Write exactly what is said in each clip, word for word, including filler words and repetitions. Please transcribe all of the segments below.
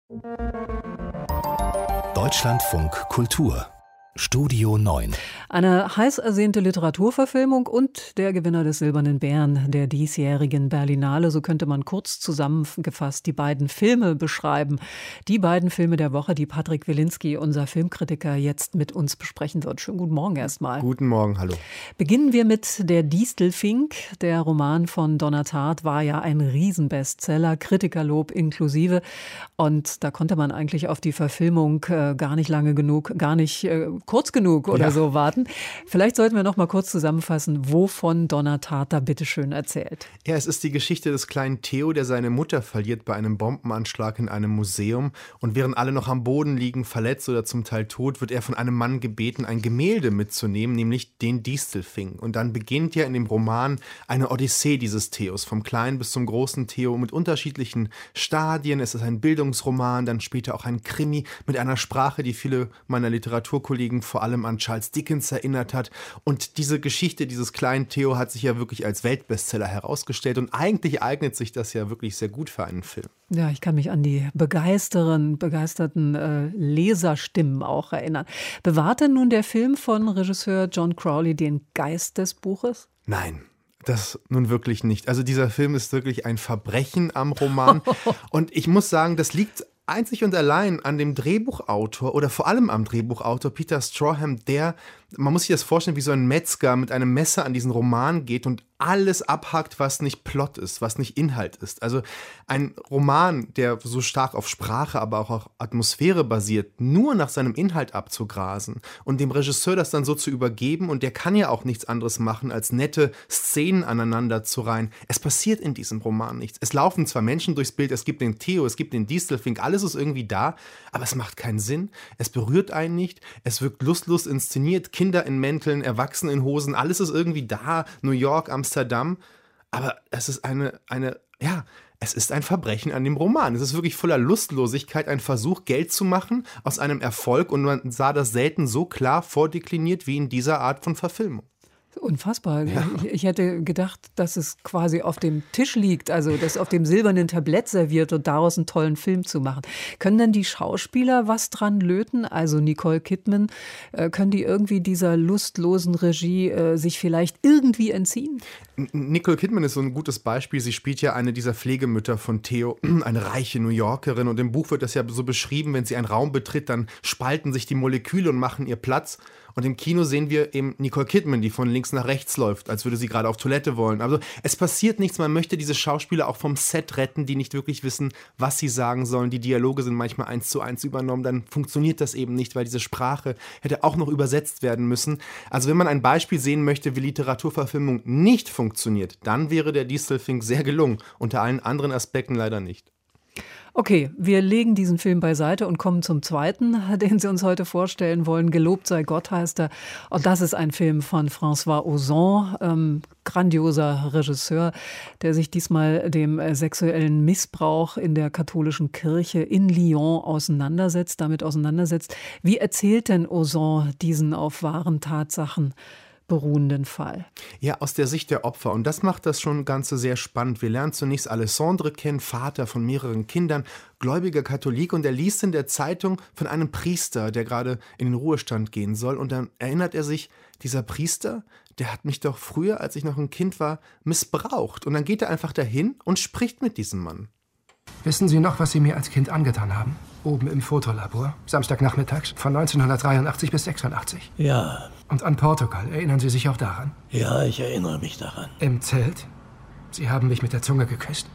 Deutschlandfunk Kultur Studio neun. Eine heiß ersehnte Literaturverfilmung und der Gewinner des Silbernen Bären der diesjährigen Berlinale. So könnte man kurz zusammengefasst die beiden Filme beschreiben. Die beiden Filme der Woche, die Patrick Wilinski, unser Filmkritiker, jetzt mit uns besprechen wird. Schönen guten Morgen erstmal. Guten Morgen, hallo. Beginnen wir mit Der Distelfink. Der Roman von Donna Tartt war ja ein Riesenbestseller, Kritikerlob inklusive. Und da konnte man eigentlich auf die Verfilmung äh, gar nicht lange genug, gar nicht äh, kurz genug oder ja. so warten. Vielleicht sollten wir noch mal kurz zusammenfassen, wovon Donna Tartt da bitteschön erzählt. Ja, es ist die Geschichte des kleinen Theo, der seine Mutter verliert bei einem Bombenanschlag in einem Museum. Und während alle noch am Boden liegen, verletzt oder zum Teil tot, wird er von einem Mann gebeten, ein Gemälde mitzunehmen, nämlich den Distelfink. Und dann beginnt ja in dem Roman eine Odyssee dieses Theos, vom kleinen bis zum großen Theo mit unterschiedlichen Stadien. Es ist ein Bildungsroman, dann später auch ein Krimi mit einer Sprache, die viele meiner Literaturkollegen vor allem an Charles Dickens erinnert hat. Und diese Geschichte dieses kleinen Theo hat sich ja wirklich als Weltbestseller herausgestellt. Und eigentlich eignet sich das ja wirklich sehr gut für einen Film. Ja, ich kann mich an die begeisteren, begeisterten äh, Leserstimmen auch erinnern. Bewahrt denn nun der Film von Regisseur John Crowley den Geist des Buches? Nein. Das nun wirklich nicht. Also dieser Film ist wirklich ein Verbrechen am Roman. Und ich muss sagen, das liegt einzig und allein an dem Drehbuchautor oder vor allem am Drehbuchautor Peter Strawham, der, man muss sich das vorstellen, wie so ein Metzger mit einem Messer an diesen Roman geht und alles abhackt, was nicht Plot ist, was nicht Inhalt ist. Also ein Roman, der so stark auf Sprache, aber auch auf Atmosphäre basiert, nur nach seinem Inhalt abzugrasen und dem Regisseur das dann so zu übergeben, und der kann ja auch nichts anderes machen, als nette Szenen aneinander zu reihen. Es passiert in diesem Roman nichts. Es laufen zwar Menschen durchs Bild, es gibt den Theo, es gibt den Distelfink, alles ist irgendwie da, aber es macht keinen Sinn, es berührt einen nicht, es wirkt lustlos inszeniert, Kinder in Mänteln, Erwachsene in Hosen, alles ist irgendwie da, New York, Amsterdam, aber es ist eine, eine, ja, es ist ein Verbrechen an dem Roman. Es ist wirklich voller Lustlosigkeit, ein Versuch, Geld zu machen aus einem Erfolg, und man sah das selten so klar vordekliniert wie in dieser Art von Verfilmung. Unfassbar. Ja. Ich hätte gedacht, dass es quasi auf dem Tisch liegt, also das auf dem silbernen Tablett serviert und daraus einen tollen Film zu machen. Können denn die Schauspieler was dran löten? Also Nicole Kidman, äh, können die irgendwie dieser lustlosen Regie äh, sich vielleicht irgendwie entziehen? Nicole Kidman ist so ein gutes Beispiel. Sie spielt ja eine dieser Pflegemütter von Theo, eine reiche New Yorkerin. Und im Buch wird das ja so beschrieben, wenn sie einen Raum betritt, dann spalten sich die Moleküle und machen ihr Platz. Und im Kino sehen wir eben Nicole Kidman, die von links nach rechts läuft, als würde sie gerade auf Toilette wollen. Also es passiert nichts, man möchte diese Schauspieler auch vom Set retten, die nicht wirklich wissen, was sie sagen sollen. Die Dialoge sind manchmal eins zu eins übernommen, dann funktioniert das eben nicht, weil diese Sprache hätte auch noch übersetzt werden müssen. Also wenn man ein Beispiel sehen möchte, wie Literaturverfilmung nicht funktioniert, dann wäre der Distelfink sehr gelungen, unter allen anderen Aspekten leider nicht. Okay, wir legen diesen Film beiseite und kommen zum zweiten, den Sie uns heute vorstellen wollen. Gelobt sei Gott heißt er. Und das ist ein Film von François Ozon, ähm, grandioser Regisseur, der sich diesmal dem äh, sexuellen Missbrauch in der katholischen Kirche in Lyon auseinandersetzt, damit auseinandersetzt. Wie erzählt denn Ozon diesen auf wahren Tatsachen beruhenden Fall? Ja, aus der Sicht der Opfer. Und das macht das schon Ganze sehr spannend. Wir lernen zunächst Alessandre kennen, Vater von mehreren Kindern, gläubiger Katholik. Und er liest in der Zeitung von einem Priester, der gerade in den Ruhestand gehen soll. Und dann erinnert er sich, dieser Priester, der hat mich doch früher, als ich noch ein Kind war, missbraucht. Und dann geht er einfach dahin und spricht mit diesem Mann. Wissen Sie noch, was Sie mir als Kind angetan haben? Oben im Fotolabor, Samstagnachmittags, von neunzehnhundertdreiundachtzig bis sechsundachtzig. Ja. Und an Portugal, erinnern Sie sich auch daran? Ja, ich erinnere mich daran. Im Zelt. Sie haben mich mit der Zunge geküsst,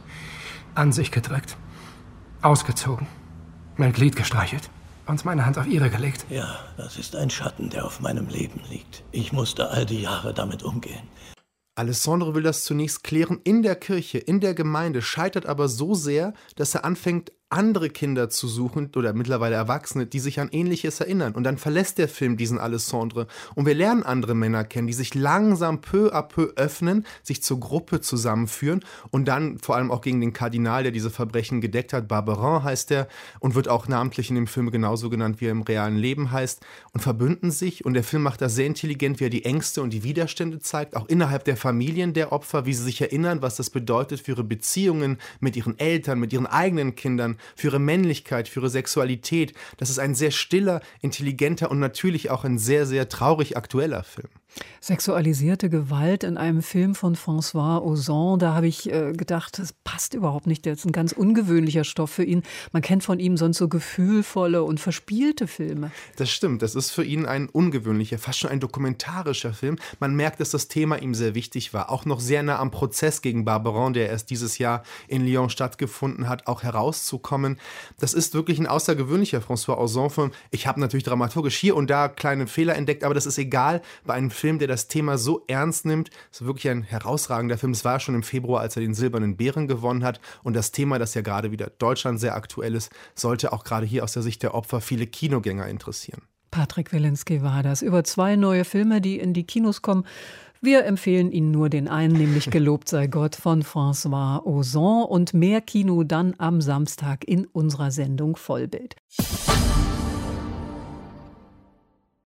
an sich gedrückt, ausgezogen, mein Glied gestreichelt und meine Hand auf Ihre gelegt. Ja, das ist ein Schatten, der auf meinem Leben liegt. Ich musste all die Jahre damit umgehen. Alessandro will das zunächst klären in der Kirche, in der Gemeinde, scheitert aber so sehr, dass er anfängt, andere Kinder zu suchen oder mittlerweile Erwachsene, die sich an Ähnliches erinnern. Und dann verlässt der Film diesen Alessandre und wir lernen andere Männer kennen, die sich langsam peu à peu öffnen, sich zur Gruppe zusammenführen und dann vor allem auch gegen den Kardinal, der diese Verbrechen gedeckt hat, Barberin heißt er und wird auch namentlich in dem Film genauso genannt, wie er im realen Leben heißt, und verbünden sich. Und der Film macht das sehr intelligent, wie er die Ängste und die Widerstände zeigt, auch innerhalb der Familien der Opfer, wie sie sich erinnern, was das bedeutet für ihre Beziehungen mit ihren Eltern, mit ihren eigenen Kindern, für ihre Männlichkeit, für ihre Sexualität. Das ist ein sehr stiller, intelligenter und natürlich auch ein sehr, sehr traurig aktueller Film. Sexualisierte Gewalt in einem Film von François Ozon, da habe ich äh, gedacht, das passt überhaupt nicht. Das ist ein ganz ungewöhnlicher Stoff für ihn. Man kennt von ihm sonst so gefühlvolle und verspielte Filme. Das stimmt, das ist für ihn ein ungewöhnlicher, fast schon ein dokumentarischer Film. Man merkt, dass das Thema ihm sehr wichtig war. Auch noch sehr nah am Prozess gegen Barbarin, der erst dieses Jahr in Lyon stattgefunden hat, auch herauszukommen. Das ist wirklich ein außergewöhnlicher François Ozon-Film. Ich habe natürlich dramaturgisch hier und da kleine Fehler entdeckt, aber das ist egal bei einem Film, der das Thema so ernst nimmt. Das ist wirklich ein herausragender Film. Es war schon im Februar, als er den Silbernen Bären gewonnen hat. Und das Thema, das ja gerade wieder Deutschland sehr aktuell ist, sollte auch gerade hier aus der Sicht der Opfer viele Kinogänger interessieren. Patrick Wilinski war das. Über zwei neue Filme, die in die Kinos kommen. Wir empfehlen Ihnen nur den einen, nämlich Gelobt sei Gott von François Ozon. Und mehr Kino dann am Samstag in unserer Sendung Vollbild.